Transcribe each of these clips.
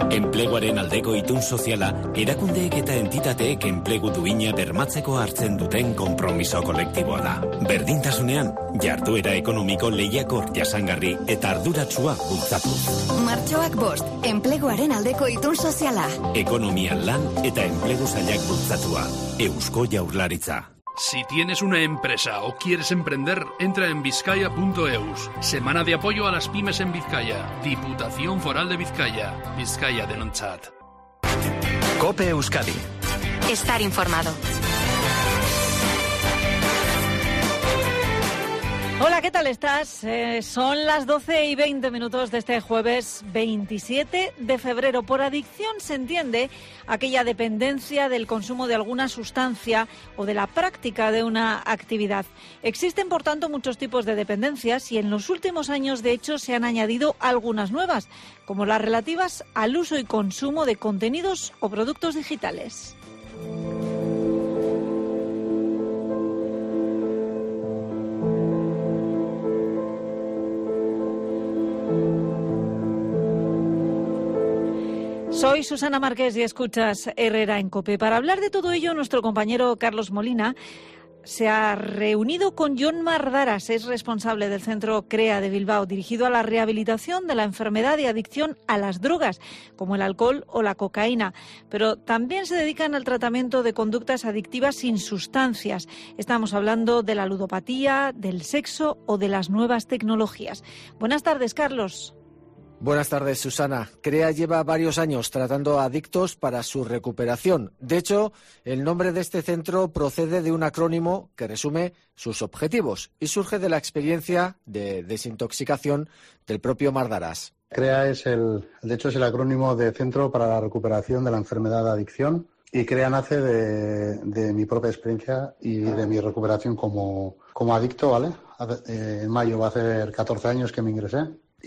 Enpleguaren aldeko itun soziala, erakundeek eta entitateek enplegu duina bermatzeko hartzen duten konpromiso kolektiboa da. Berdintasunean, jarduera ekonomiko lehiakor, jasangarri eta arduratsua bultzatuz. Martxoak 5, enpleguaren aldeko itun soziala. Ekonomian lan eta enplegu sailak bultzatua. Eusko Jaurlaritza. Si tienes una empresa o quieres emprender, entra en Vizcaya.eus. Semana de apoyo a las pymes en Vizcaya. Diputación Foral de Vizcaya. Vizcaya Denontzat. COPE Euskadi. Estar informado. Hola, ¿qué tal estás? Son las 12:20 de este jueves 27 de febrero. Por adicción se entiende aquella dependencia del consumo de alguna sustancia o de la práctica de una actividad. Existen, por tanto, muchos tipos de dependencias y en los últimos años, de hecho, se han añadido algunas nuevas, como las relativas al uso y consumo de contenidos o productos digitales. Soy Susana Márquez y escuchas Herrera en COPE. Para hablar de todo ello, nuestro compañero Carlos Molina se ha reunido con Jon Mardaras, es responsable del Centro CREA de Bilbao, dirigido a la rehabilitación de la enfermedad de adicción a las drogas, como el alcohol o la cocaína. Pero también se dedican al tratamiento de conductas adictivas sin sustancias. Estamos hablando de la ludopatía, del sexo o de las nuevas tecnologías. Buenas tardes, Carlos. Buenas tardes, Susana. CREA lleva varios años tratando a adictos para su recuperación. De hecho, el nombre de este centro procede de un acrónimo que resume sus objetivos y surge de la experiencia de desintoxicación del propio Mardaras. CREA es el acrónimo de Centro para la Recuperación de la Enfermedad de Adicción, y CREA nace de mi propia experiencia y de mi recuperación como adicto, ¿vale? En mayo va a hacer 14 años que me ingresé.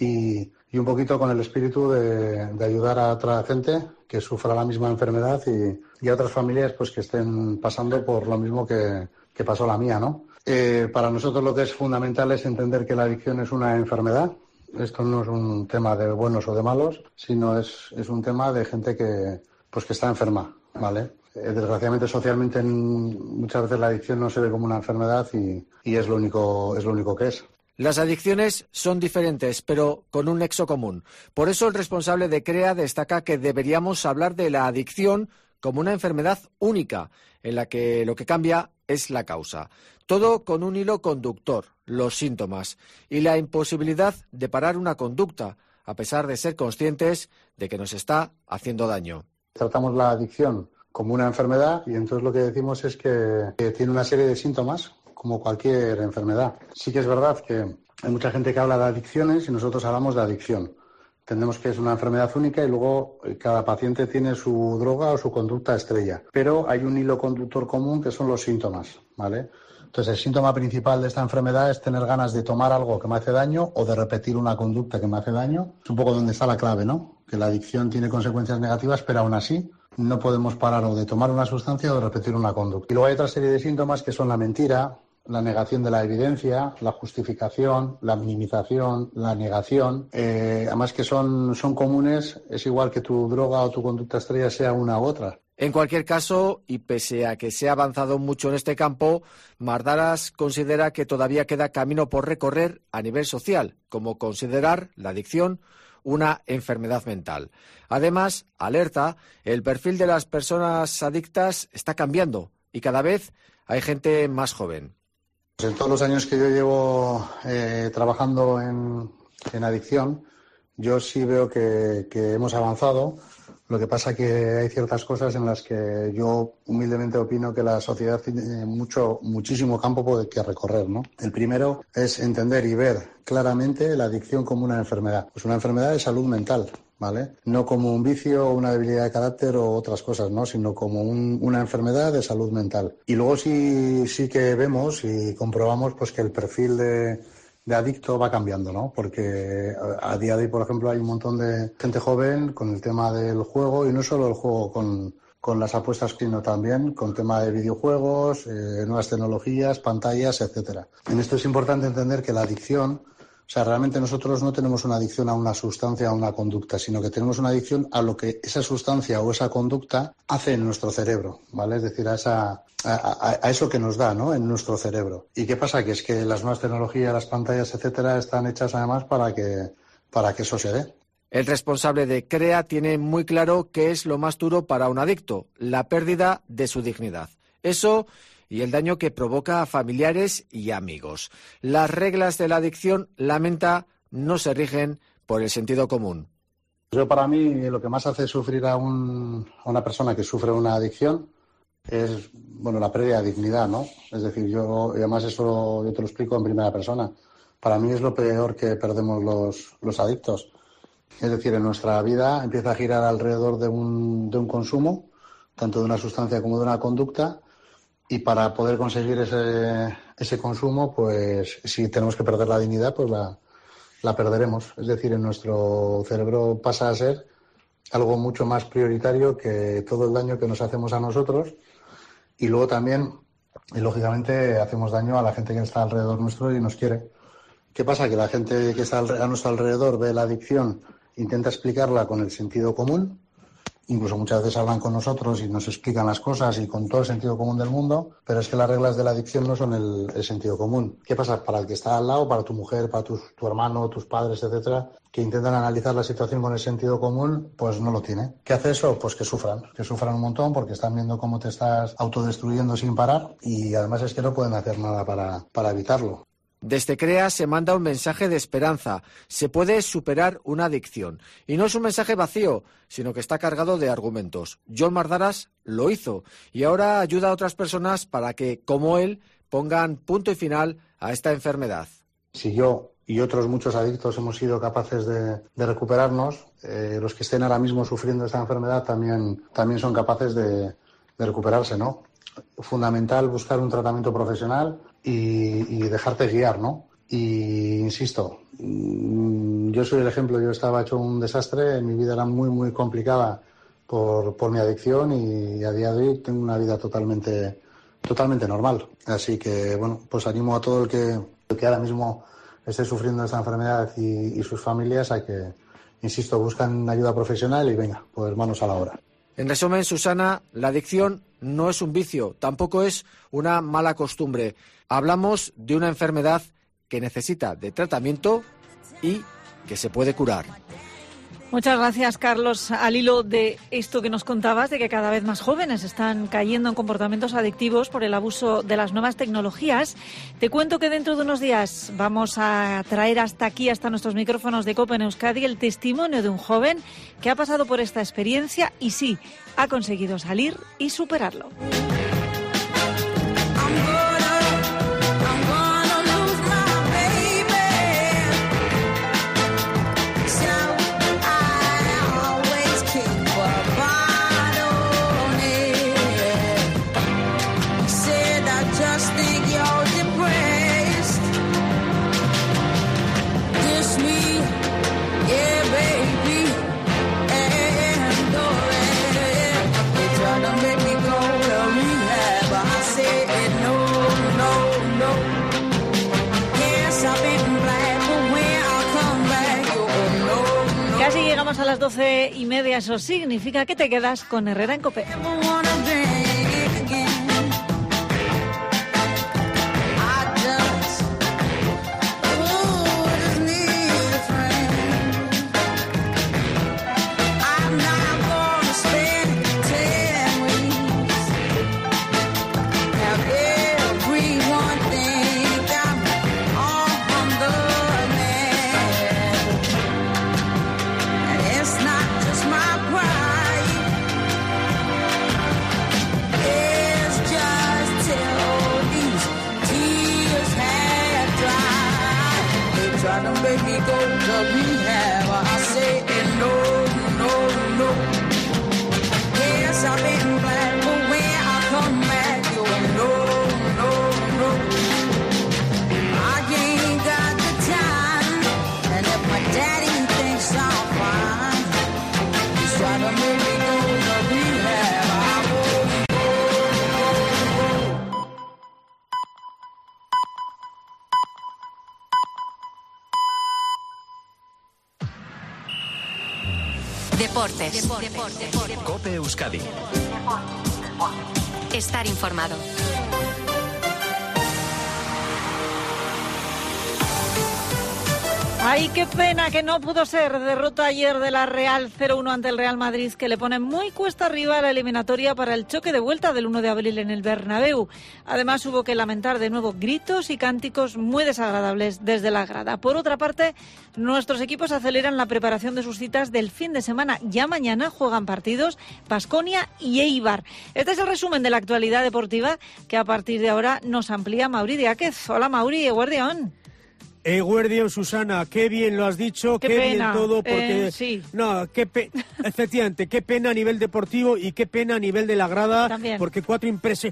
Y un poquito con el espíritu de ayudar a otra gente que sufra la misma enfermedad y a otras familias pues que estén pasando por lo mismo que pasó la mía, ¿no? Para nosotros lo que es fundamental es entender que la adicción es una enfermedad. Esto no es un tema de buenos o de malos, sino es un tema de gente que está enferma, ¿vale? Desgraciadamente, socialmente, muchas veces la adicción no se ve como una enfermedad y es lo único que es. Las adicciones son diferentes, pero con un nexo común. Por eso el responsable de CREA destaca que deberíamos hablar de la adicción como una enfermedad única, en la que lo que cambia es la causa. Todo con un hilo conductor, los síntomas, y la imposibilidad de parar una conducta, a pesar de ser conscientes de que nos está haciendo daño. Tratamos la adicción como una enfermedad y entonces lo que decimos es que tiene una serie de síntomas, como cualquier enfermedad. Sí que es verdad que hay mucha gente que habla de adicciones y nosotros hablamos de adicción. Entendemos que es una enfermedad única y luego cada paciente tiene su droga o su conducta estrella. Pero hay un hilo conductor común que son los síntomas, ¿vale? Entonces el síntoma principal de esta enfermedad es tener ganas de tomar algo que me hace daño o de repetir una conducta que me hace daño. Es un poco donde está la clave, ¿no? Que la adicción tiene consecuencias negativas, pero aún así no podemos parar o de tomar una sustancia o de repetir una conducta. Y luego hay otra serie de síntomas que son la mentira, la negación de la evidencia, la justificación, la minimización, la negación, además que son comunes, es igual que tu droga o tu conducta estrella sea una u otra. En cualquier caso, y pese a que se ha avanzado mucho en este campo, Mardaras considera que todavía queda camino por recorrer a nivel social, como considerar la adicción una enfermedad mental. Además, alerta, el perfil de las personas adictas está cambiando y cada vez hay gente más joven. En todos los años que yo llevo trabajando en adicción, yo sí veo que hemos avanzado. Lo que pasa que hay ciertas cosas en las que yo humildemente opino que la sociedad tiene muchísimo campo que recorrer, ¿no? El primero es entender y ver claramente la adicción como una enfermedad. Pues una enfermedad de salud mental, ¿vale? No como un vicio o una debilidad de carácter o otras cosas, ¿no? Sino como una enfermedad de salud mental. Y luego sí que vemos y comprobamos pues que el perfil de adicto va cambiando, ¿no? Porque a día de hoy, por ejemplo, hay un montón de gente joven con el tema del juego y no solo el juego con las apuestas, sino también con tema de videojuegos, nuevas tecnologías, pantallas, etcétera. En esto es importante entender que la adicción O sea, realmente nosotros no tenemos una adicción a una sustancia, a una conducta, sino que tenemos una adicción a lo que esa sustancia o esa conducta hace en nuestro cerebro, ¿vale? Es decir, a eso que nos da, ¿no? En nuestro cerebro. ¿Y qué pasa? Que es que las nuevas tecnologías, las pantallas, etcétera, están hechas además para que eso se dé. El responsable de CREA tiene muy claro qué es lo más duro para un adicto, la pérdida de su dignidad. Eso y el daño que provoca a familiares y amigos. Las reglas de la adicción, lamenta, no se rigen por el sentido común. Yo, para mí, lo que más hace sufrir a una persona que sufre una adicción es, bueno, la pérdida de dignidad, ¿no? Es decir, yo además eso yo te lo explico en primera persona. Para mí es lo peor que perdemos los adictos. Es decir, en nuestra vida empieza a girar alrededor de un consumo, tanto de una sustancia como de una conducta, y para poder conseguir ese consumo, pues si tenemos que perder la dignidad, pues la perderemos. Es decir, en nuestro cerebro pasa a ser algo mucho más prioritario que todo el daño que nos hacemos a nosotros, y luego también, y lógicamente, hacemos daño a la gente que está alrededor nuestro y nos quiere. ¿Qué pasa? Que la gente que está a nuestro alrededor ve la adicción, intenta explicarla con el sentido común, incluso muchas veces hablan con nosotros y nos explican las cosas y con todo el sentido común del mundo, pero es que las reglas de la adicción no son el sentido común. ¿Qué pasa? Para el que está al lado, para tu mujer, para tu hermano, tus padres, etcétera, que intentan analizar la situación con el sentido común, pues no lo tiene. ¿Qué hace eso? Pues que sufran un montón porque están viendo cómo te estás autodestruyendo sin parar, y además es que no pueden hacer nada para evitarlo. Desde CREA se manda un mensaje de esperanza. Se puede superar una adicción. Y no es un mensaje vacío, sino que está cargado de argumentos. Jon Mardaras lo hizo y ahora ayuda a otras personas para que, como él, pongan punto y final a esta enfermedad. Si yo y otros muchos adictos hemos sido capaces de recuperarnos, los que estén ahora mismo sufriendo esta enfermedad también son capaces de recuperarse, ¿no? Fundamental buscar un tratamiento profesional y dejarte guiar, ¿no? Y insisto, yo soy el ejemplo. Yo estaba hecho un desastre, mi vida era muy, muy complicada por mi adicción, y a día de hoy tengo una vida totalmente normal. Así que, bueno, pues animo a todo el que ahora mismo esté sufriendo esta enfermedad y sus familias a que, insisto, buscan ayuda profesional y venga, pues manos a la obra. En resumen, Susana, la adicción no es un vicio, tampoco es una mala costumbre. Hablamos de una enfermedad que necesita de tratamiento y que se puede curar. Muchas gracias, Carlos. Al hilo de esto que nos contabas, de que cada vez más jóvenes están cayendo en comportamientos adictivos por el abuso de las nuevas tecnologías, te cuento que dentro de unos días vamos a traer hasta nuestros micrófonos de COPE en Euskadi el testimonio de un joven que ha pasado por esta experiencia y sí, ha conseguido salir y superarlo. A las 12:30, eso significa que te quedas con Herrera en COPE. Deportes. COPE Euskadi. Estar informado. Ay, qué pena que no pudo ser. Derrota ayer de la Real 0-1 ante el Real Madrid, que le pone muy cuesta arriba la eliminatoria para el choque de vuelta del 1 de abril en el Bernabéu. Además, hubo que lamentar de nuevo gritos y cánticos muy desagradables desde la grada. Por otra parte, nuestros equipos aceleran la preparación de sus citas del fin de semana. Ya mañana juegan partidos Baskonia y Eibar. Este es el resumen de la actualidad deportiva que a partir de ahora nos amplía Mauri Diáquez. Hola Mauri, eguerdión. Eguerdión, Susana, qué bien lo has dicho, qué bien todo, porque sí. No, efectivamente, qué pena a nivel deportivo y qué pena a nivel de la grada, también. porque cuatro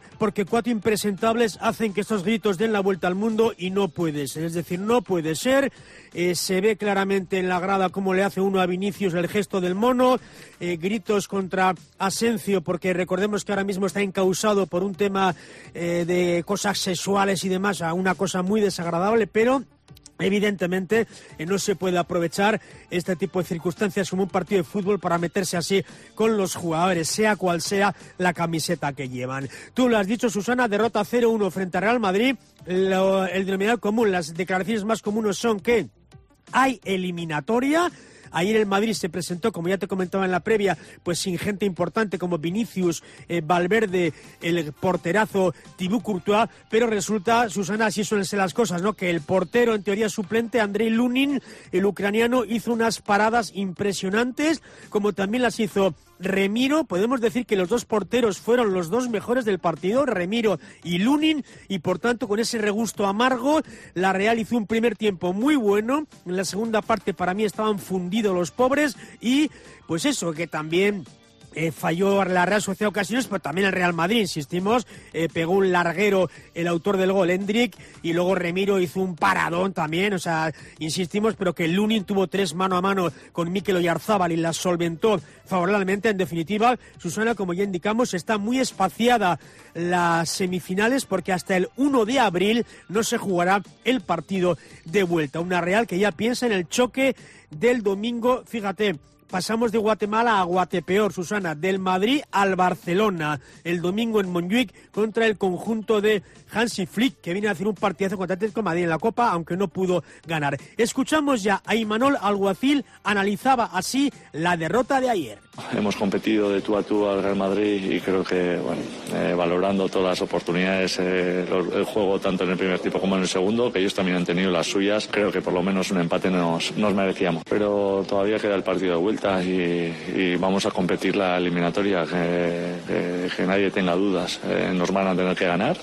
impresentables hacen que estos gritos den la vuelta al mundo y no puede ser, es decir, no puede ser. Se ve claramente en la grada cómo le hace uno a Vinicius el gesto del mono, gritos contra Asensio, porque recordemos que ahora mismo está encausado por un tema de cosas sexuales y demás, a una cosa muy desagradable, pero evidentemente no se puede aprovechar este tipo de circunstancias como un partido de fútbol para meterse así con los jugadores, sea cual sea la camiseta que llevan. Tú lo has dicho, Susana, derrota 0-1 frente a Real Madrid. El denominador común, las declaraciones más comunes son que hay eliminatoria. Ayer el Madrid se presentó, como ya te comentaba en la previa, pues sin gente importante como Vinicius, Valverde, el porterazo Thibaut Courtois, pero resulta, Susana, así suelen ser las cosas, ¿no? Que el portero, en teoría suplente, Andrei Lunin, el ucraniano, hizo unas paradas impresionantes, como también las hizo Remiro. Podemos decir que los dos porteros fueron los dos mejores del partido, Remiro y Lunin, y por tanto con ese regusto amargo, la Real hizo un primer tiempo muy bueno. En la segunda parte para mí estaban fundidos los pobres y pues eso, que también falló la Real Sociedad ocasiones, pero también el Real Madrid, insistimos, pegó un larguero el autor del gol, Hendrik, y luego Remiro hizo un paradón también, o sea, insistimos, pero que Lunin tuvo 3 mano a mano con Mikel Oyarzábal y las solventó favorablemente. En definitiva, Susana, como ya indicamos, está muy espaciada las semifinales porque hasta el 1 de abril no se jugará el partido de vuelta. Una Real que ya piensa en el choque del domingo, fíjate. Pasamos de Guatemala a Guatepeor, Susana, del Madrid al Barcelona, el domingo en Montjuic contra el conjunto de Hansi Flick, que viene a hacer un partidazo contra Atlético de Madrid en la Copa, aunque no pudo ganar. Escuchamos ya a Imanol Alguacil, analizaba así la derrota de ayer. Hemos competido de tú a tú al Real Madrid y creo que, valorando todas las oportunidades, el juego tanto en el primer tiempo como en el segundo, que ellos también han tenido las suyas, creo que por lo menos un empate nos merecíamos. Pero todavía queda el partido de vuelta y vamos a competir la eliminatoria, que nadie tenga dudas. Nos van a tener que ganar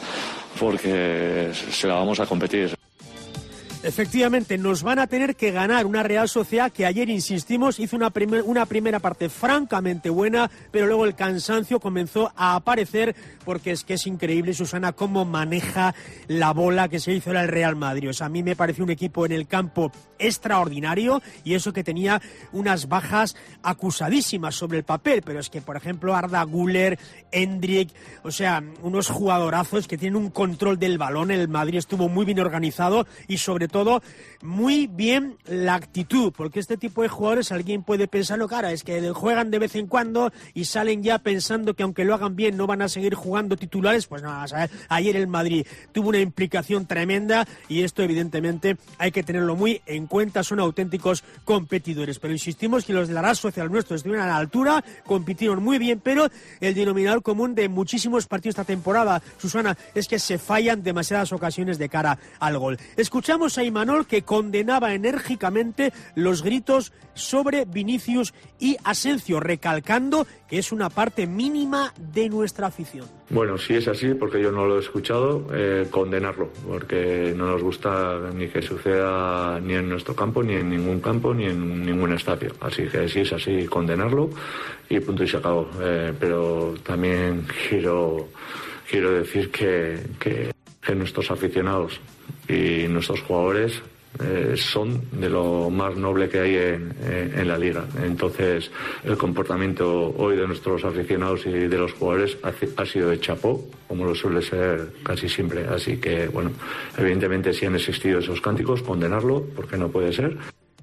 porque se la vamos a competir. Efectivamente, nos van a tener que ganar una Real Sociedad que ayer, insistimos, hizo una primera parte francamente buena, pero luego el cansancio comenzó a aparecer porque es que es increíble, Susana, cómo maneja la bola que se hizo el Real Madrid. O sea, a mí me pareció un equipo en el campo extraordinario y eso que tenía unas bajas acusadísimas sobre el papel, pero es que, por ejemplo, Arda Güler, Hendrik, o sea, unos jugadorazos que tienen un control del balón. El Madrid estuvo muy bien organizado y sobre todo muy bien la actitud, porque este tipo de jugadores, alguien puede pensarlo, cara, es que juegan de vez en cuando y salen ya pensando que aunque lo hagan bien no van a seguir jugando titulares. Pues nada, ¿sabes? Ayer el Madrid tuvo una implicación tremenda y esto evidentemente hay que tenerlo muy en cuenta, son auténticos competidores, pero insistimos que los de la Real Sociedad nuestros estuvieron a la altura, compitieron muy bien, pero el denominador común de muchísimos partidos esta temporada, Susana, es que se fallan demasiadas ocasiones de cara al gol. Escuchamos a Imanol, que condenaba enérgicamente los gritos sobre Vinicius y Asensio, recalcando que es una parte mínima de nuestra afición. Bueno, si es así, porque yo no lo he escuchado, condenarlo, porque no nos gusta ni que suceda ni en nuestro campo, ni en ningún campo, ni en ningún estadio. Así que si es así, condenarlo y punto y se acabó. Pero también quiero decir que nuestros aficionados y nuestros jugadores son de lo más noble que hay en la liga. Entonces el comportamiento hoy de nuestros aficionados y de los jugadores ha sido de chapó, como lo suele ser casi siempre. Así que bueno, evidentemente si han existido esos cánticos, condenarlo, porque no puede ser.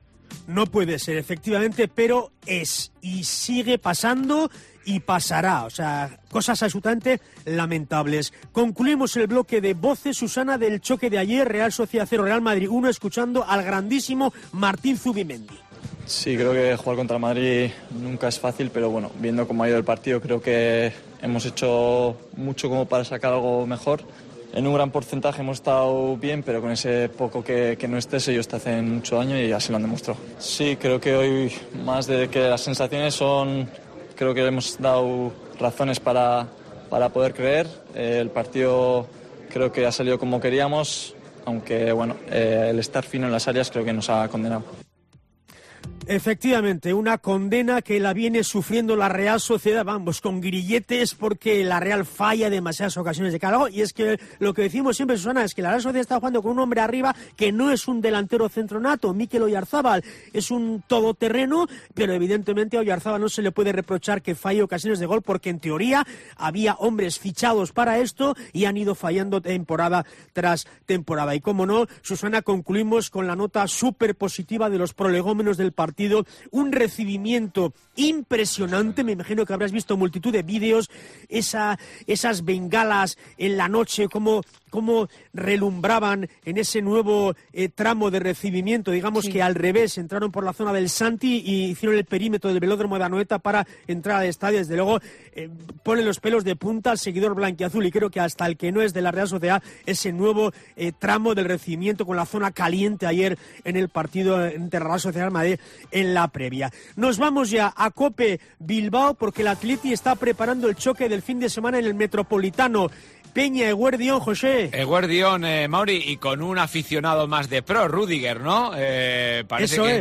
No puede ser, efectivamente, pero es y sigue pasando y pasará, o sea, cosas absolutamente lamentables. Concluimos el bloque de voces, Susana, del choque de ayer, Real Sociedad 0, Real Madrid 1, escuchando al grandísimo Martín Zubimendi. Sí, creo que jugar contra el Madrid nunca es fácil, pero bueno, viendo cómo ha ido el partido, creo que hemos hecho mucho como para sacar algo mejor. En un gran porcentaje hemos estado bien, pero con ese poco que no estés, ellos te hacen mucho daño y así lo han demostrado. Sí, creo que hoy, más de que las sensaciones son, creo que hemos dado razones para poder creer. El partido creo que ha salido como queríamos, aunque bueno, el estar fino en las áreas creo que nos ha condenado. Efectivamente, una condena que la viene sufriendo la Real Sociedad, vamos, con grilletes, porque la Real falla demasiadas ocasiones de cargo. Y es que lo que decimos siempre, Susana, es que la Real Sociedad está jugando con un hombre arriba que no es un delantero centronato. Mikel Oyarzábal es un todoterreno, pero evidentemente a Oyarzábal no se le puede reprochar que falle ocasiones de gol, porque en teoría había hombres fichados para esto y han ido fallando temporada tras temporada. Y como no, Susana, concluimos con la nota súper positiva de los prolegómenos del partido. Un recibimiento impresionante, me imagino que habrás visto multitud de vídeos, esas bengalas en la noche, cómo relumbraban en ese nuevo tramo de recibimiento, digamos que al revés, entraron por la zona del Santi y hicieron el perímetro del velódromo de Anoeta para entrar al estadio. Desde luego pone los pelos de punta al seguidor blanquiazul, y creo que hasta el que no es de la Real Sociedad, ese nuevo tramo del recibimiento con la zona caliente ayer en el partido entre Real Sociedad y Madrid en la previa. Nos vamos ya a COPE Bilbao, porque el Atleti está preparando el choque del fin de semana en el Metropolitano. Peña, Eguerdión, José. Eguerdión, Mauri, y con un aficionado más de pro, Rüdiger, ¿no? Parece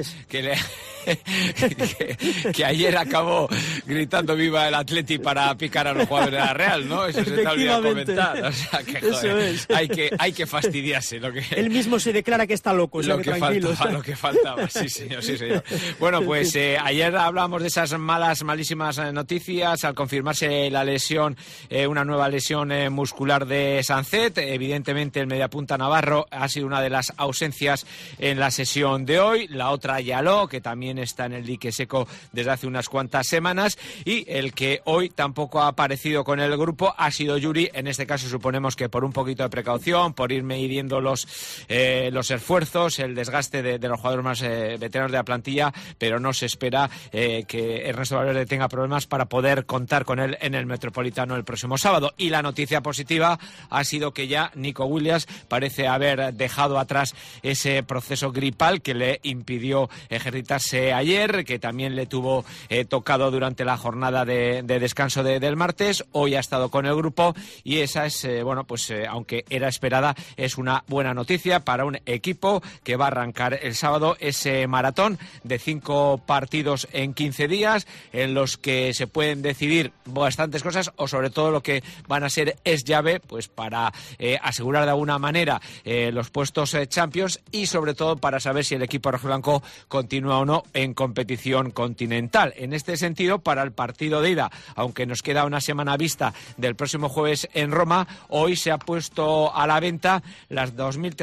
que ayer acabó gritando viva el Atleti para picar a los jugadores de la Real, ¿no? Eso se te ha olvidado comentar. O sea, que joder, hay que fastidiarse. Él mismo se declara que está loco, o sea, lo que faltaba, sí señor. Bueno, pues ayer hablamos de esas malísimas noticias al confirmarse la lesión, una nueva lesión muscular de Sancet. Evidentemente el mediapunta navarro ha sido una de las ausencias en la sesión de hoy. La otra, Yaló, que también está en el dique seco desde hace unas cuantas semanas, y el que hoy tampoco ha aparecido con el grupo ha sido Yuri. En este caso suponemos que por un poquito de precaución, por ir midiendo los esfuerzos, el desgaste de los jugadores más veteranos de la plantilla, pero no se espera que Ernesto Valverde tenga problemas para poder contar con él en el Metropolitano el próximo sábado. Y la noticia positiva ha sido que ya Nico Williams parece haber dejado atrás ese proceso gripal que le impidió ejercitarse ayer, que también le tuvo tocado durante la jornada de descanso del martes. Hoy ha estado con el grupo y esa es, aunque era esperada, es una buena noticia para un equipo que va a arrancar el sábado ese maratón de 5 partidos en 15 días, en los que se pueden decidir bastantes cosas, o sobre todo lo que van a ser es llave pues para asegurar de alguna manera los puestos Champions, y sobre todo para saber si el equipo rojiblanco continúa o no en competición continental. En este sentido, para el partido de ida, aunque nos queda una semana vista del próximo jueves en Roma, hoy se ha puesto a la venta las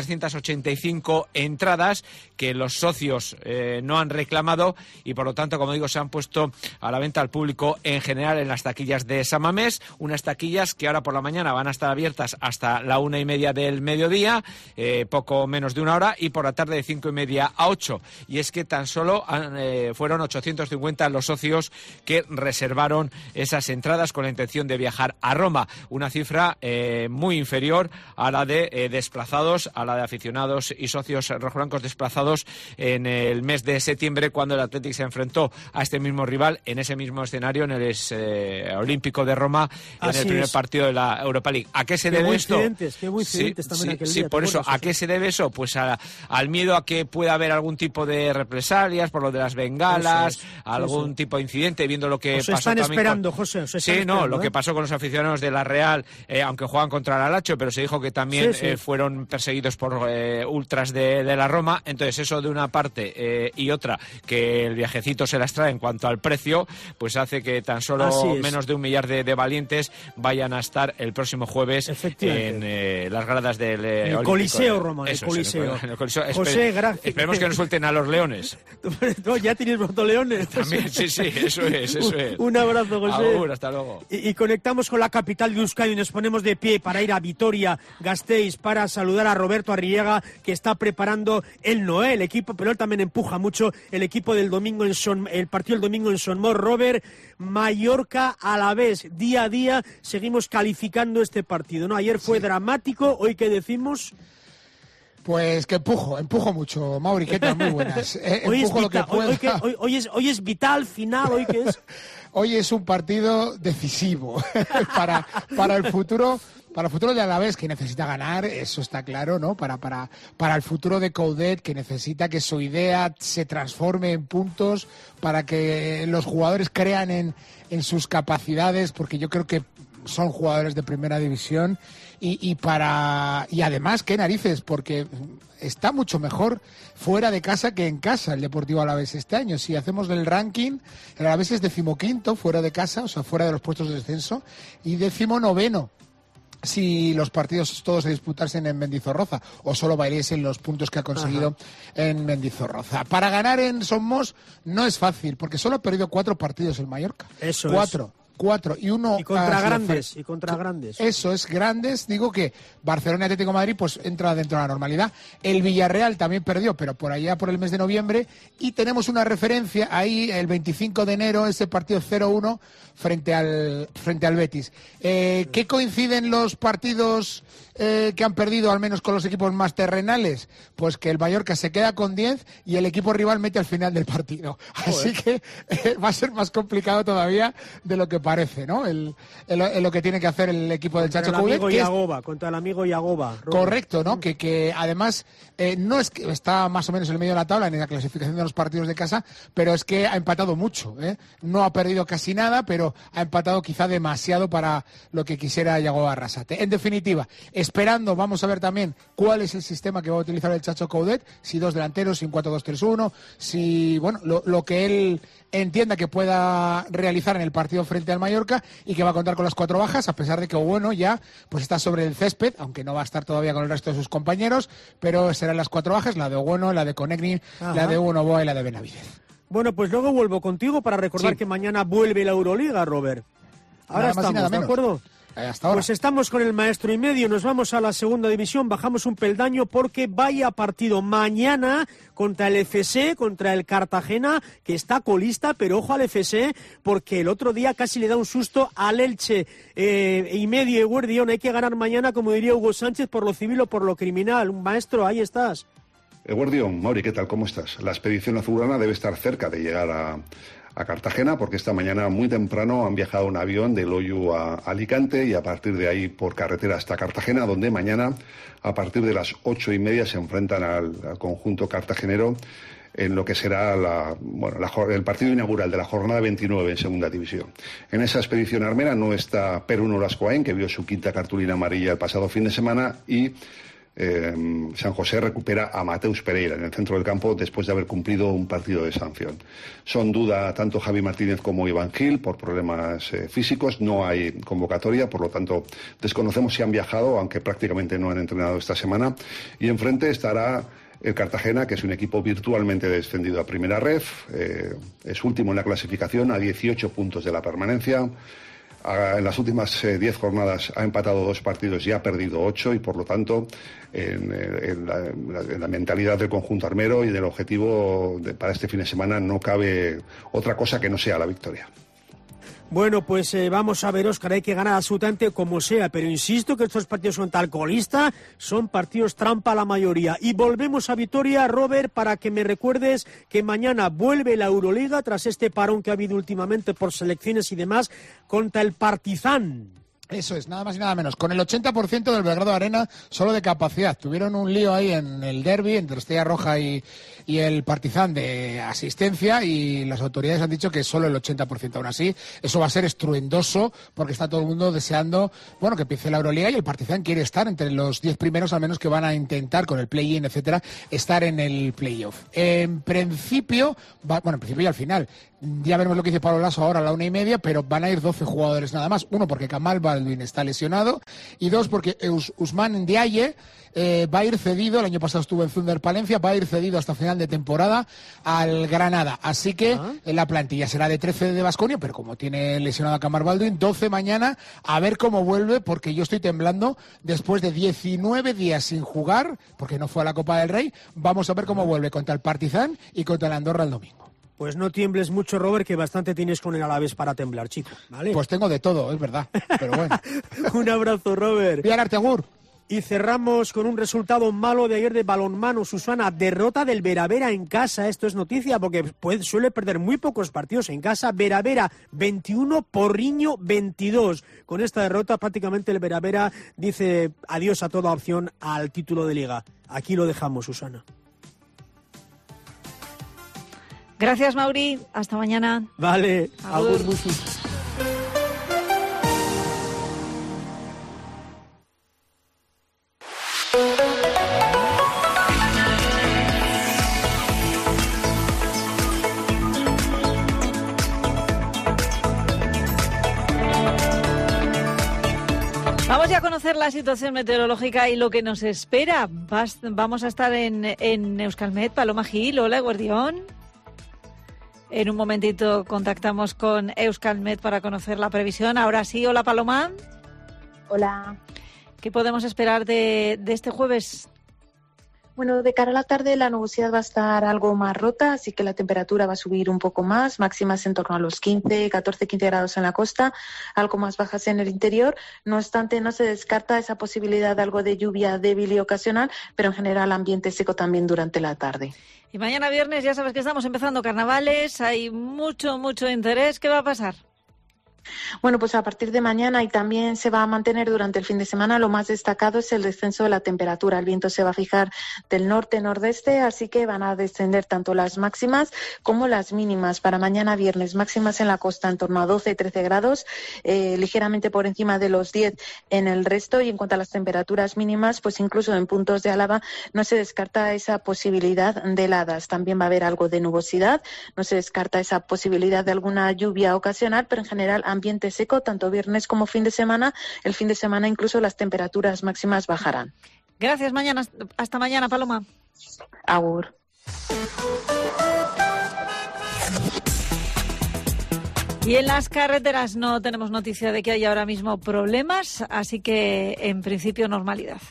2.385 entradas que los socios no han reclamado, y por lo tanto, como digo, se han puesto a la venta al público en general en las taquillas de San Mamés, unas taquillas que ahora por la mañana van a estar abiertas hasta la 1:30 del mediodía, poco menos de una hora, y por la tarde de 5:30 a 8. Y es que tan solo fueron 850 los socios que reservaron esas entradas con la intención de viajar a Roma, una cifra muy inferior a la de desplazados, a la de aficionados y socios rojiblancos desplazados en el mes de septiembre, cuando el Athletic se enfrentó a este mismo rival en ese mismo escenario, en el Olímpico de Roma, en el primer partido de la Europa League. ¿A qué se debe esto? Qué incidentes también aquel día. Por eso, ¿a qué se debe eso? Pues al miedo a que pueda haber algún tipo de represalias por lo de las bengalas, algún tipo de incidente, viendo lo que pasó están también esperando, José. Lo que pasó con los aficionados de la Real, aunque juegan contra el Alacho, pero se dijo que también fueron perseguidos por ultras de la Roma. Entonces, eso de una parte y otra, que el viajecito se las trae en cuanto al precio, pues hace que tan solo menos de 1 millar de valientes vayan a estar el próximo jueves en las gradas del Coliseo Roma. José, esperemos que no suelten a los leones. No, ya tienes Botoleones. También, sí, eso es. Un abrazo, José. Agur, hasta luego. Y conectamos con la capital de Euskadi y nos ponemos de pie para ir a Vitoria-Gasteiz para saludar a Roberto Arriaga, que está preparando el Noé, el equipo, pero él también empuja mucho el equipo del domingo el partido del domingo en Sonmor. Robert, Mallorca a la vez, día a día seguimos calificando este partido, ¿no? Ayer fue dramático, hoy ¿qué decimos? Pues que empujo mucho, Mauri, ¿qué tal? Muy buenas. Hoy, empujo lo que pueda. Hoy es vital, final, ¿hoy qué es? Hoy es un partido decisivo para el futuro. Para el futuro de Alavés, que necesita ganar, eso está claro, ¿no? Para el futuro de Coudet, que necesita que su idea se transforme en puntos, para que los jugadores crean en sus capacidades, porque yo creo que son jugadores de primera división, y además, qué narices, porque está mucho mejor fuera de casa que en casa el Deportivo Alavés este año. Si hacemos el ranking, el Alavés es 15º fuera de casa, o sea, fuera de los puestos de descenso, y 19º. Si los partidos todos se disputasen en Mendizorroza o solo valiesen los puntos que ha conseguido en Mendizorroza. Para ganar en Somos no es fácil, porque solo ha perdido 4 partidos el Mallorca. Eso 4 y uno y contra grandes. Eso es, grandes. Digo que Barcelona y Atlético de Madrid pues entra dentro de la normalidad. El Villarreal también perdió, pero por allá por el mes de noviembre, y tenemos una referencia ahí el 25 de enero, ese partido 0-1 frente al Betis. ¿Qué coinciden los partidos que han perdido, al menos con los equipos más terrenales? Pues que el Mallorca se queda con 10 y el equipo rival mete al final del partido. Así que va a ser más complicado todavía de lo que parece, ¿no? Lo que tiene que hacer el equipo del Chacho Coudet. Contra el amigo Yagoba. Correcto, ¿no? Que además no es que está más o menos en el medio de la tabla en la clasificación de los partidos de casa, pero es que ha empatado mucho, ¿eh? No ha perdido casi nada, pero ha empatado quizá demasiado para lo que quisiera Yagoba Arrasate. En definitiva, esperando, vamos a ver también cuál es el sistema que va a utilizar el Chacho Coudet, si 2 delanteros, si un 4-2-3-1, si, bueno, lo que él entienda que pueda realizar en el partido frente al Mallorca, y que va a contar con las 4 bajas, a pesar de que Bueno ya pues está sobre el césped, aunque no va a estar todavía con el resto de sus compañeros, pero serán las 4 bajas, la de Bueno, la de Conegni, la de Unoboa y la de Benavidez. Bueno, pues luego vuelvo contigo para recordar que mañana vuelve la Euroliga, Robert. Ahora estamos, ¿de acuerdo? Hasta ahora. Pues estamos con el maestro y medio, nos vamos a la segunda división, bajamos un peldaño porque vaya partido mañana contra el FC, contra el Cartagena, que está colista, pero ojo al FC, porque el otro día casi le da un susto al Elche y medio de Guardión. Hay que ganar mañana, como diría Hugo Sánchez, por lo civil o por lo criminal. Maestro, ahí estás. Guardión, Mauri, ¿qué tal? ¿Cómo estás? La expedición azulgrana debe estar cerca de llegar a Cartagena, porque esta mañana muy temprano han viajado un avión de Loiu a Alicante y a partir de ahí por carretera hasta Cartagena, donde mañana a partir de las 8:30 se enfrentan al conjunto cartagenero en lo que será el partido inaugural de la jornada 29 en segunda división. En esa expedición armera no está Perú Olascoain, que vio su 5ª cartulina amarilla el pasado fin de semana, y San José recupera a Mateus Pereira en el centro del campo después de haber cumplido un partido de sanción. Son duda tanto Javi Martínez como Iván Gil por problemas físicos. No hay convocatoria, por lo tanto desconocemos si han viajado, aunque prácticamente no han entrenado esta semana. Y enfrente estará el Cartagena, que es un equipo virtualmente descendido a primera ref, es último en la clasificación a 18 puntos de la permanencia. En las últimas 10 jornadas ha empatado 2 partidos y ha perdido 8, y por lo tanto en la mentalidad del conjunto armero y del objetivo para este fin de semana no cabe otra cosa que no sea la victoria. Bueno, pues vamos a ver, Óscar, hay que ganar absolutamente como sea, pero insisto que estos partidos son tal colista, son partidos trampa la mayoría. Y volvemos a Vitoria, Robert, para que me recuerdes que mañana vuelve la Euroliga tras este parón que ha habido últimamente por selecciones y demás contra el Partizan. Eso es, nada más y nada menos. Con el 80% del Belgrado Arena solo de capacidad. Tuvieron un lío ahí en el derbi entre Estrella Roja y el Partizan de asistencia, y las autoridades han dicho que solo el 80%. Aún así, eso va a ser estruendoso porque está todo el mundo deseando, bueno, que empiece la Euroliga, y el Partizan quiere estar entre los 10 primeros, al menos, que van a intentar con el play-in, etcétera, estar en el play-off. En principio y al final, ya veremos lo que dice Pablo Lasso ahora a la 1:30, pero van a ir 12 jugadores nada más. Uno, porque Kamal Baldwin está lesionado, y 2, porque Ousmane Ndiaye va a ir cedido, el año pasado estuvo en Thunder Palencia, va a ir cedido hasta final de temporada al Granada. Así que la plantilla será de 13 de Baskonia, pero como tiene lesionado a Kamar Baldwin, 12 mañana, a ver cómo vuelve, porque yo estoy temblando después de 19 días sin jugar, porque no fue a la Copa del Rey. Vamos a ver cómo vuelve contra el Partizan y contra el Andorra el domingo. Pues no tiembles mucho, Robert, que bastante tienes con el Alavés para temblar, chico, ¿vale? Pues tengo de todo, es verdad, pero bueno. Un abrazo, Robert. Voy a darte agur. Y cerramos con un resultado malo de ayer de balonmano, Susana. Derrota del Veravera en casa. Esto es noticia porque suele perder muy pocos partidos en casa. Veravera 21, Porriño 22. Con esta derrota prácticamente el Veravera dice adiós a toda opción al título de Liga. Aquí lo dejamos, Susana. Gracias, Mauri. Hasta mañana. Vale. Agur. Vamos ya a conocer la situación meteorológica y lo que nos espera. Vamos a estar en Euskalmet. Paloma Gil, hola, Guardión. En un momentito contactamos con Euskalmet para conocer la previsión. Ahora sí, hola, Paloma. Hola. ¿Qué podemos esperar de este jueves? Bueno, de cara a la tarde la nubosidad va a estar algo más rota, así que la temperatura va a subir un poco más, máximas en torno a los 15 grados en la costa, algo más bajas en el interior. No obstante, no se descarta esa posibilidad de algo de lluvia débil y ocasional, pero en general ambiente seco también durante la tarde. Y mañana viernes ya sabes que estamos empezando carnavales, hay mucho interés. ¿Qué va a pasar? Bueno, pues a partir de mañana y también se va a mantener durante el fin de semana, lo más destacado es el descenso de la temperatura. El viento se va a fijar del norte-nordeste, así que van a descender tanto las máximas como las mínimas. Para mañana viernes, máximas en la costa en torno a 12-13 grados, ligeramente por encima de los 10 en el resto. Y en cuanto a las temperaturas mínimas, pues incluso en puntos de Álava no se descarta esa posibilidad de heladas. También va a haber algo de nubosidad, no se descarta esa posibilidad de alguna lluvia ocasional, pero en general ambiente seco, tanto viernes como fin de semana. El fin de semana incluso las temperaturas máximas bajarán. Gracias, hasta mañana, Paloma. Agur. Y en las carreteras no tenemos noticia de que haya ahora mismo problemas, así que en principio normalidad.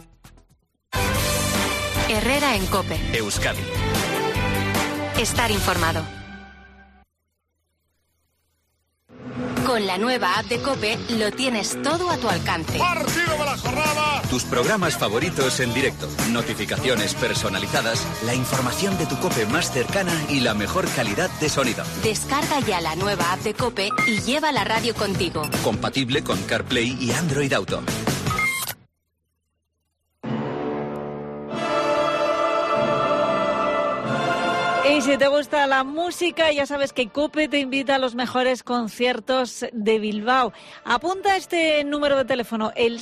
Herrera en COPE. Euskadi. Estar informado. Con la nueva app de COPE lo tienes todo a tu alcance. ¡Partido de la jornada! Tus programas favoritos en directo, notificaciones personalizadas, la información de tu COPE más cercana y la mejor calidad de sonido. Descarga ya la nueva app de COPE y lleva la radio contigo. Compatible con CarPlay y Android Auto. Y si te gusta la música, ya sabes que COPE te invita a los mejores conciertos de Bilbao. Apunta este número de teléfono, el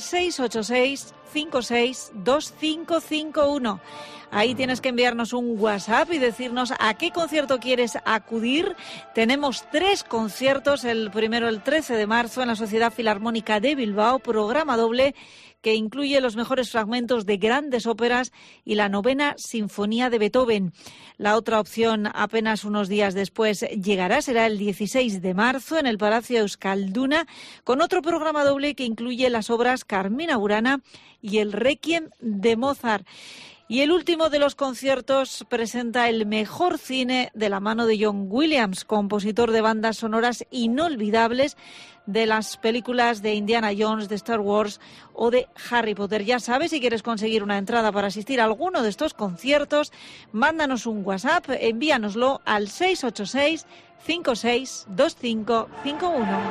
686-562551. Ahí tienes que enviarnos un WhatsApp y decirnos a qué concierto quieres acudir. Tenemos 3 conciertos, el primero el 13 de marzo en la Sociedad Filarmónica de Bilbao, programa doble que incluye los mejores fragmentos de grandes óperas y la 9ª Sinfonía de Beethoven. La otra opción, apenas unos días después llegará, será el 16 de marzo en el Palacio Euskalduna, con otro programa doble que incluye las obras Carmina Burana y el Requiem de Mozart. Y el último de los conciertos presenta el mejor cine de la mano de John Williams, compositor de bandas sonoras inolvidables de las películas de Indiana Jones, de Star Wars o de Harry Potter. Ya sabes, si quieres conseguir una entrada para asistir a alguno de estos conciertos, mándanos un WhatsApp, envíanoslo al 686-562551.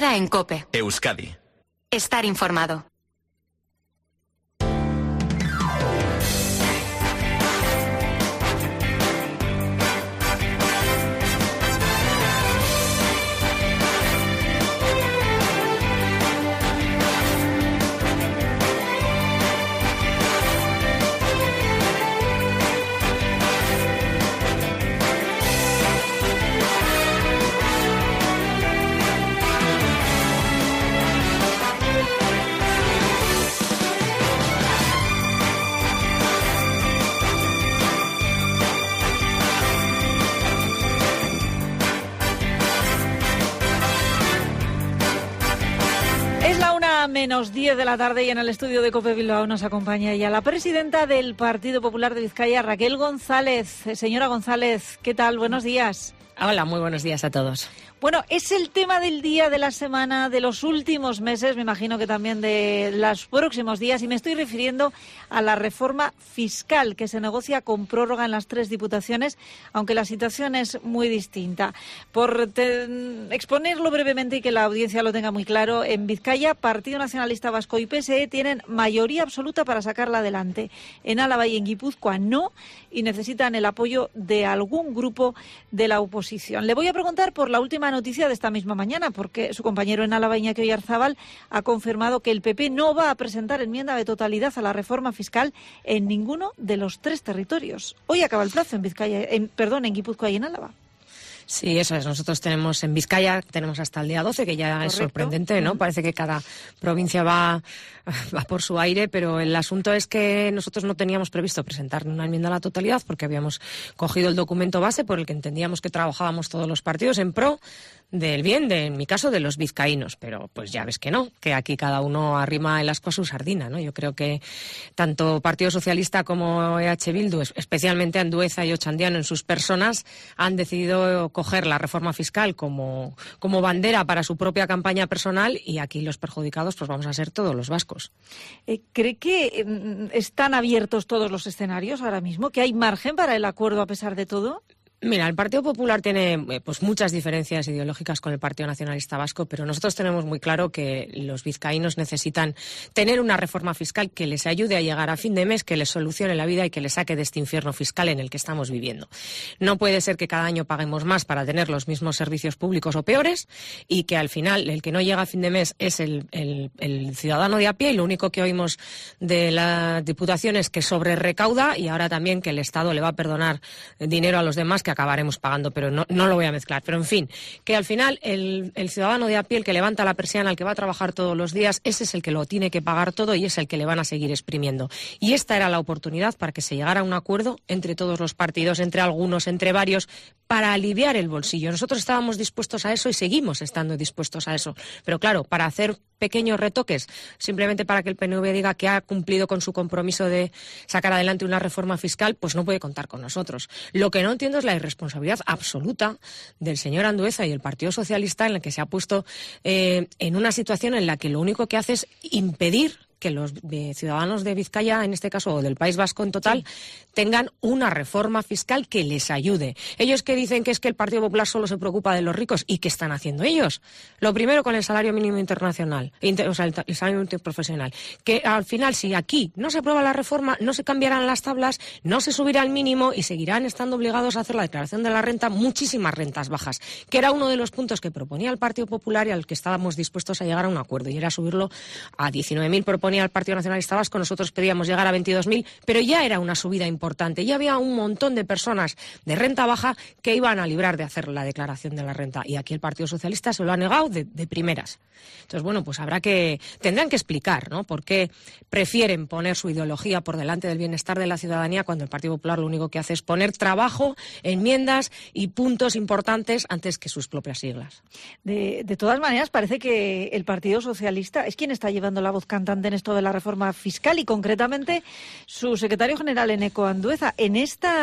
Herrera en COPE. Euskadi. Estar informado. Menos 10 de la tarde y en el estudio de COPE Bilbao nos acompaña ya la presidenta del Partido Popular de Vizcaya, Raquel González. Señora González, ¿qué tal? Buenos días. Hola, muy buenos días a todos. Bueno, es el tema del día, de la semana, de los últimos meses, me imagino que también de los próximos días, y me estoy refiriendo a la reforma fiscal que se negocia con prórroga en las 3 diputaciones, aunque la situación es muy distinta. Por exponerlo brevemente y que la audiencia lo tenga muy claro, en Vizcaya, Partido Nacionalista Vasco y PSE tienen mayoría absoluta para sacarla adelante. En Álava y en Guipúzcoa no, y necesitan el apoyo de algún grupo de la oposición. Le voy a preguntar por la última noticia de esta misma mañana, porque su compañero en Álava, Iñaki Oyarzábal, ha confirmado que el PP no va a presentar enmienda de totalidad a la reforma fiscal en ninguno de los 3 territorios. Hoy acaba el plazo en Vizcaya, en Guipúzcoa y en Álava. Sí, eso es. Nosotros tenemos en Vizcaya, tenemos hasta el día 12, que ya Correcto. Es sorprendente, ¿no? Parece que cada provincia va por su aire, pero el asunto es que nosotros no teníamos previsto presentar una enmienda a la totalidad porque habíamos cogido el documento base por el que entendíamos que trabajábamos todos los partidos en pro del bien, en mi caso, de los vizcaínos. Pero pues ya ves que no, que aquí cada uno arrima el ascua a su sardina, ¿no? Yo creo que tanto Partido Socialista como EH Bildu, especialmente Andueza y Ochandiano en sus personas, han decidido coger la reforma fiscal como bandera para su propia campaña personal, y aquí los perjudicados pues vamos a ser todos los vascos. ¿Cree que están abiertos todos los escenarios ahora mismo? ¿Que hay margen para el acuerdo a pesar de todo? Mira, el Partido Popular tiene pues muchas diferencias ideológicas con el Partido Nacionalista Vasco, pero nosotros tenemos muy claro que los vizcaínos necesitan tener una reforma fiscal que les ayude a llegar a fin de mes, que les solucione la vida y que les saque de este infierno fiscal en el que estamos viviendo. No puede ser que cada año paguemos más para tener los mismos servicios públicos o peores, y que al final el que no llega a fin de mes es el ciudadano de a pie, y lo único que oímos de la Diputación es que sobrerecauda, y ahora también que el Estado le va a perdonar dinero a los demás que acabaremos pagando, pero no lo voy a mezclar. Pero en fin, que al final el ciudadano de a pie, el que levanta la persiana, el que va a trabajar todos los días, ese es el que lo tiene que pagar todo y es el que le van a seguir exprimiendo. Y esta era la oportunidad para que se llegara a un acuerdo entre todos los partidos, entre algunos, entre varios, para aliviar el bolsillo. Nosotros estábamos dispuestos a eso y seguimos estando dispuestos a eso. Pero claro, para hacer pequeños retoques, simplemente para que el PNV diga que ha cumplido con su compromiso de sacar adelante una reforma fiscal, pues no puede contar con nosotros. Lo que no entiendo es la irresponsabilidad absoluta del señor Andueza y el Partido Socialista, en la que se ha puesto en una situación en la que lo único que hace es impedir que los ciudadanos de Vizcaya, en este caso, o del País Vasco en total, tengan una reforma fiscal que les ayude. Ellos que dicen que es que el Partido Popular solo se preocupa de los ricos, ¿y qué están haciendo ellos? Lo primero con el salario mínimo internacional, o sea, el salario mínimo interprofesional, que al final, si aquí no se aprueba la reforma, no se cambiarán las tablas, no se subirá el mínimo y seguirán estando obligados a hacer la declaración de la renta, muchísimas rentas bajas, que era uno de los puntos que proponía el Partido Popular y al que estábamos dispuestos a llegar a un acuerdo, y era subirlo a 19.000, proponía el Partido Nacionalista Vasco, nosotros pedíamos llegar a 22.000, pero ya era una subida importante, ya había un montón de personas de renta baja que iban a librar de hacer la declaración de la renta, y aquí el Partido Socialista se lo ha negado de primeras. Entonces, bueno, pues tendrán que explicar, ¿no?, por qué prefieren poner su ideología por delante del bienestar de la ciudadanía cuando el Partido Popular lo único que hace es poner trabajo, enmiendas y puntos importantes antes que sus propias siglas. De todas maneras, parece que el Partido Socialista es quien está llevando la voz cantante en esto de la reforma fiscal, y concretamente su secretario general, Eneko Andueza, en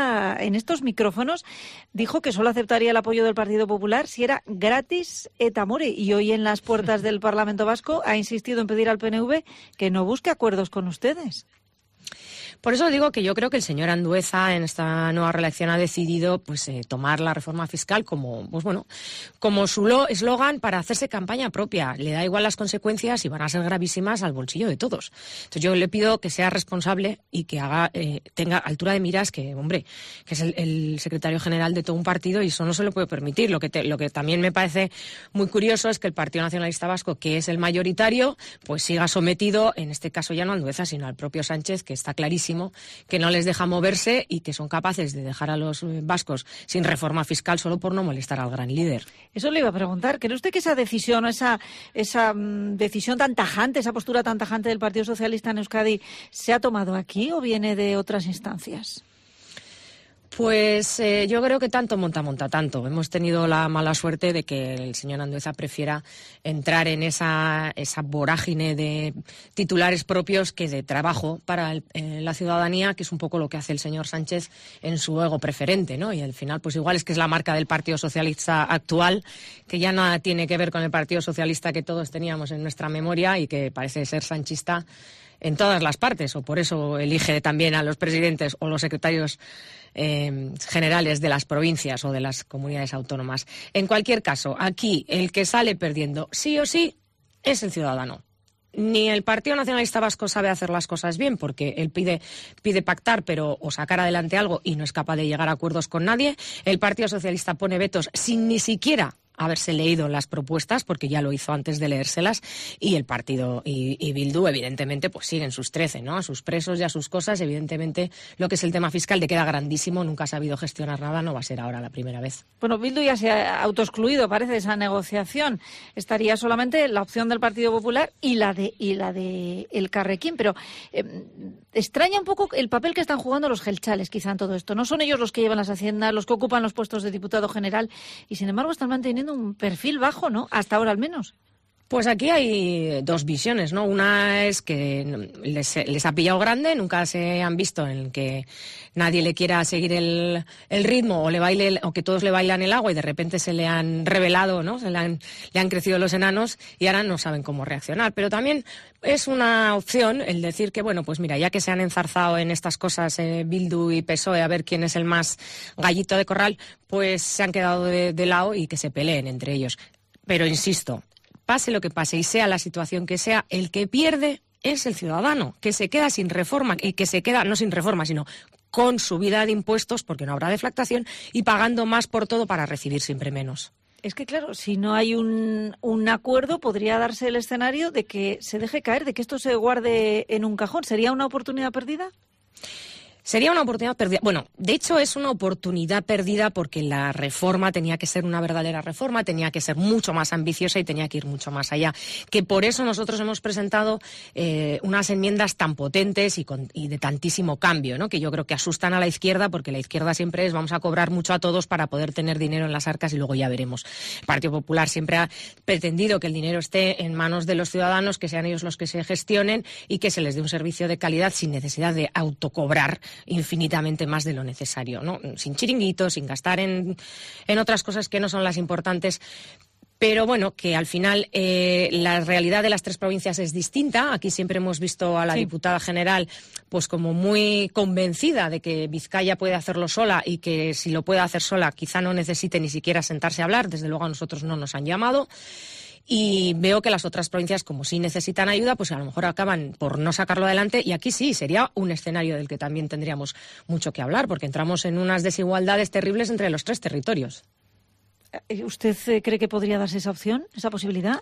estos micrófonos dijo que solo aceptaría el apoyo del Partido Popular si era gratis et amore, y hoy en las puertas del Parlamento Vasco ha insistido en pedir al PNV que no busque acuerdos con ustedes. Por eso digo que yo creo que el señor Andueza en esta nueva reelección ha decidido pues tomar la reforma fiscal como su eslogan para hacerse campaña propia. Le da igual las consecuencias y van a ser gravísimas al bolsillo de todos. Entonces yo le pido que sea responsable y que tenga altura de miras, que es el secretario general de todo un partido y eso no se lo puede permitir. Lo que también me parece muy curioso es que el Partido Nacionalista Vasco, que es el mayoritario, pues siga sometido, en este caso ya no a Andueza, sino al propio Sánchez, que está clarísimo que no les deja moverse y que son capaces de dejar a los vascos sin reforma fiscal solo por no molestar al gran líder. Eso le iba a preguntar. ¿Cree usted que esa decisión o esa decisión tan tajante, esa postura tan tajante del Partido Socialista en Euskadi se ha tomado aquí o viene de otras instancias? Pues yo creo que tanto monta tanto. Hemos tenido la mala suerte de que el señor Andueza prefiera entrar en esa vorágine de titulares propios que de trabajo para la ciudadanía, que es un poco lo que hace el señor Sánchez en su ego preferente, ¿no? Y al final, pues igual es que es la marca del Partido Socialista actual, que ya nada tiene que ver con el Partido Socialista que todos teníamos en nuestra memoria y que parece ser sanchista en todas las partes, o por eso elige también a los presidentes o los secretarios generales de las provincias o de las comunidades autónomas. En cualquier caso, aquí el que sale perdiendo sí o sí es el ciudadano. Ni el Partido Nacionalista Vasco sabe hacer las cosas bien porque él pide pactar o sacar adelante algo y no es capaz de llegar a acuerdos con nadie. El Partido Socialista pone vetos sin ni siquiera haberse leído las propuestas, porque ya lo hizo antes de leérselas, y el partido y Bildu, evidentemente, pues siguen sus 13, ¿no? A sus presos y a sus cosas. Evidentemente, lo que es el tema fiscal le queda grandísimo, nunca ha sabido gestionar nada, no va a ser ahora la primera vez. Bueno, Bildu ya se ha autoexcluido, parece, esa negociación. Estaría solamente la opción del Partido Popular y la de el Carrequín, pero extraña un poco el papel que están jugando los gelchales, quizá, en todo esto. No son ellos los que llevan las haciendas, los que ocupan los puestos de diputado general, y sin embargo están manteniendo un perfil bajo, ¿no? Hasta ahora al menos. Pues aquí hay dos visiones, ¿no? Una es que les ha pillado grande, nunca se han visto en que nadie le quiera seguir el ritmo o que todos le bailan el agua y de repente se le han revelado, ¿no? Le han crecido los enanos y ahora no saben cómo reaccionar. Pero también es una opción el decir que, bueno, pues mira, ya que se han enzarzado en estas cosas Bildu y PSOE a ver quién es el más gallito de corral, pues se han quedado de lado y que se peleen entre ellos. Pero insisto, pase lo que pase y sea la situación que sea, el que pierde es el ciudadano, que se queda sin reforma, y que se queda no sin reforma, sino con subida de impuestos, porque no habrá deflactación, y pagando más por todo para recibir siempre menos. Es que, claro, si no hay un acuerdo, podría darse el escenario de que se deje caer, de que esto se guarde en un cajón. ¿Sería una oportunidad perdida? Sería una oportunidad perdida. Bueno, de hecho es una oportunidad perdida porque la reforma tenía que ser una verdadera reforma, tenía que ser mucho más ambiciosa y tenía que ir mucho más allá. Que por eso nosotros hemos presentado unas enmiendas tan potentes y de tantísimo cambio, ¿no? Que yo creo que asustan a la izquierda, porque la izquierda siempre es vamos a cobrar mucho a todos para poder tener dinero en las arcas y luego ya veremos. El Partido Popular siempre ha pretendido que el dinero esté en manos de los ciudadanos, que sean ellos los que se gestionen y que se les dé un servicio de calidad sin necesidad de autocobrar infinitamente más de lo necesario, ¿no? Sin chiringuitos, sin gastar en otras cosas que no son las importantes. Pero bueno, que al final la realidad de las tres provincias es distinta. Aquí siempre hemos visto a la diputada general pues como muy convencida de que Vizcaya puede hacerlo sola y que si lo puede hacer sola quizá no necesite ni siquiera sentarse a hablar. Desde luego a nosotros no nos han llamado. Y veo que las otras provincias, como sí necesitan ayuda, pues a lo mejor acaban por no sacarlo adelante. Y aquí sí, sería un escenario del que también tendríamos mucho que hablar, porque entramos en unas desigualdades terribles entre los tres territorios. ¿Usted cree que podría darse esa opción, esa posibilidad?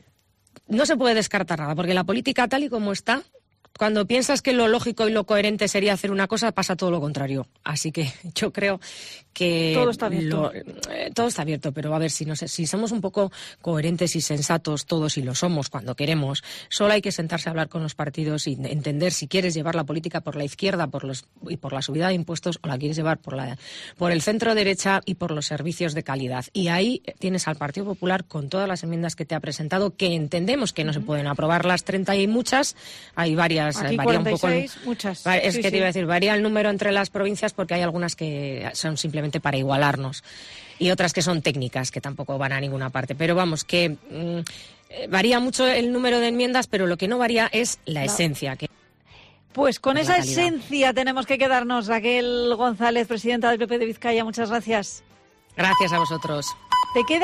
No se puede descartar nada, porque la política tal y como está, cuando piensas que lo lógico y lo coherente sería hacer una cosa, pasa todo lo contrario. Así que yo creo que todo está abierto. Todo está abierto, pero a ver, si somos un poco coherentes y sensatos todos, y lo somos cuando queremos, solo hay que sentarse a hablar con los partidos y entender si quieres llevar la política por la izquierda y por la subida de impuestos, o la quieres llevar por el centro derecha y por los servicios de calidad. Y ahí tienes al Partido Popular con todas las enmiendas que te ha presentado, que entendemos que no se pueden aprobar las 30 y muchas, hay varias. Aquí Varía 46, un poco muchas. Es que te iba a decir, varía el número entre las provincias porque hay algunas que son simplemente para igualarnos y otras que son técnicas, que tampoco van a ninguna parte. Pero vamos, que varía mucho el número de enmiendas, pero lo que no varía es la esencia. Pues con es esa la calidad. esencia tenemos que quedarnos. Raquel González, presidenta del PP de Vizcaya, muchas gracias. Gracias a vosotros. Te queda